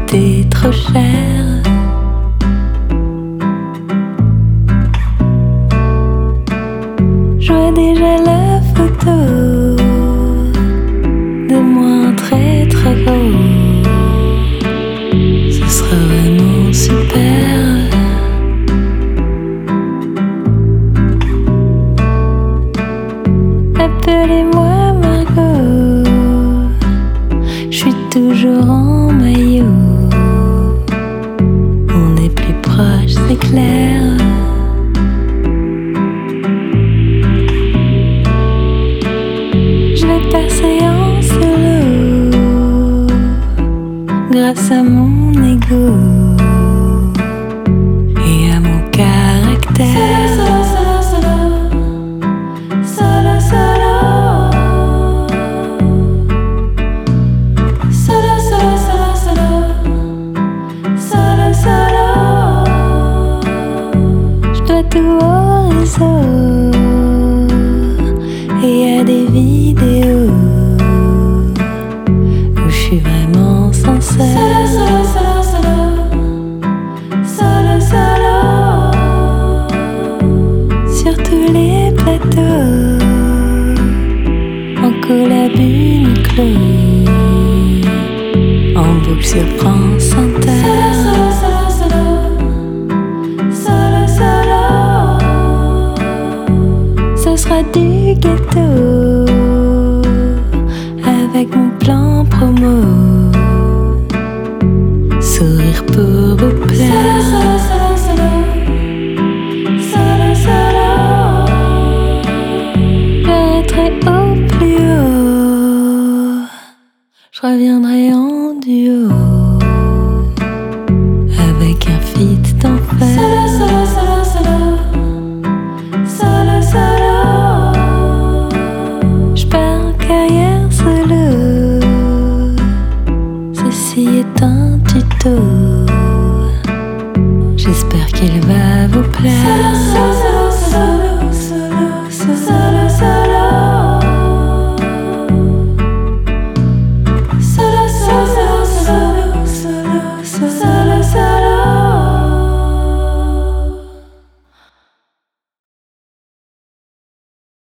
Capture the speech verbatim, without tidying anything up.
coûté trop cher. Je vois déjà la photo de moi très très gros. Ce sera vraiment super. Appelez-moi Margot, je suis toujours en maillot. On est plus proche, c'est clair. Je vais passer en solo grâce à mon ego et à mon caractère. Tout au réseau et y a des vidéos où je suis vraiment sincère. Solo, solo, solo, solo, solo, solo. Sur tous les plateaux, en collab Uniqlo, en boucle sur France Inter. Solo, solo, solo, solo, solo. Ce sera du ghetto avec mon plan promo. Sourire pour vous plaire. Solo, solo, solo, solo, solo. J'arrêterai au plus haut. Je reviendrai en duo avec un feat d'enfer. Solo, solo, solo, solo, solo, solo. Ceci est un tuto. J'espère qu'il va vous plaire.